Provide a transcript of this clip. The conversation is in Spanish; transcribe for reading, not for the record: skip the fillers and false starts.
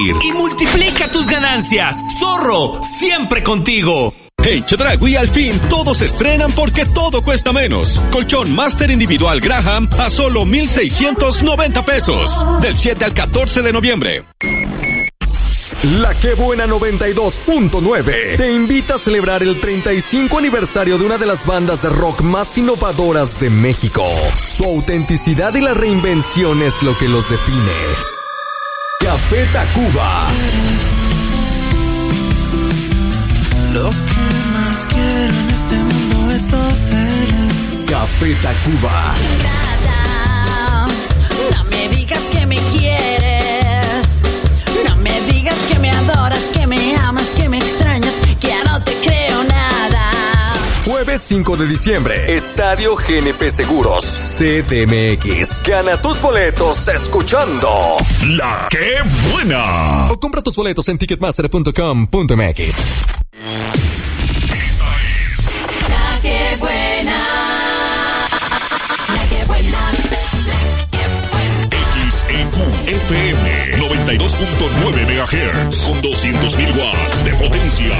Y multiplica tus ganancias. Zorro, siempre contigo. En Chedraui al fin todos estrenan porque todo cuesta menos. Colchón Master Individual Graham a solo 1,690 pesos. Del 7 al 14 de noviembre. La Que Buena 92.9 te invita a celebrar el 35 aniversario de una de las bandas de rock más innovadoras de México. Su autenticidad y la reinvención es lo que los define. Café Tacuba. Lo que más quiero en este mundo es poder. Café Tacuba. No me digas que me quieres, no me digas que me adoras, que me amas, que me extrañas, que ya no te creo nada. Jueves 5 de diciembre, Estadio GNP Seguros, CDMX. Gana tus boletos escuchando La Que Buena. O compra tus boletos en ticketmaster.com.mx. Esta es La Que Buena. La Que Buena. XEQ FM 92.9 MHz con 200.000 watts de potencia.